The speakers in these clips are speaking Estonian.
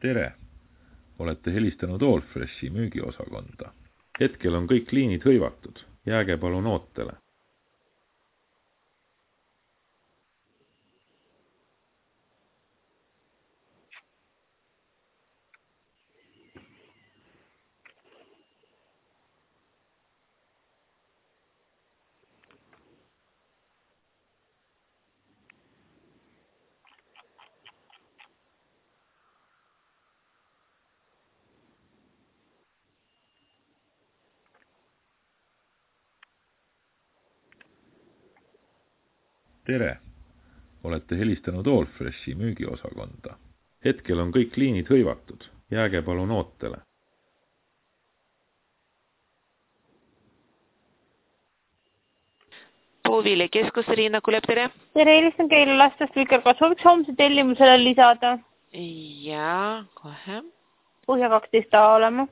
Tere! Olete helistanud Allfreshi müügiosakonda. Hetkel on kõik liinid hõivatud. Jääge palun ootele. Tere! Olete helistanud Allfreshi müügiosakonda. Hetkel on kõik liinid hõivatud. Jääge palun ootele. Puuvili keskus, Riina Kulep, tere! Tere, helistan Keila lastest Vikerga. Sooviks homse tellimusele lisada. Jaa, kohe. Põhja 12 olema.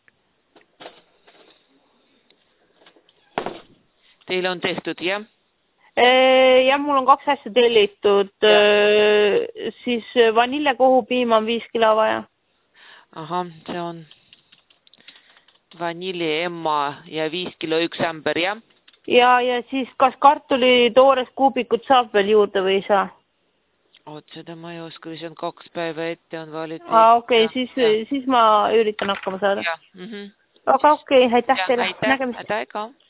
Teil on tehtud, jah? Ja mul on 2 asja tellitud. Siis vaniljekohupiim on 5 kilo vaja. Ahah, see on vanilje emma ja 5 kilo 1 ämber, jah? Ja siis kas kartuli toores kuubikut saab veel juurde või ei saa? Oot, seda ma ei oska, see on 2 päeva ette on valitud. Okei, siis ma üritan hakkama saada. Jah. Aga okei, aitäh teile. Aitäh ka.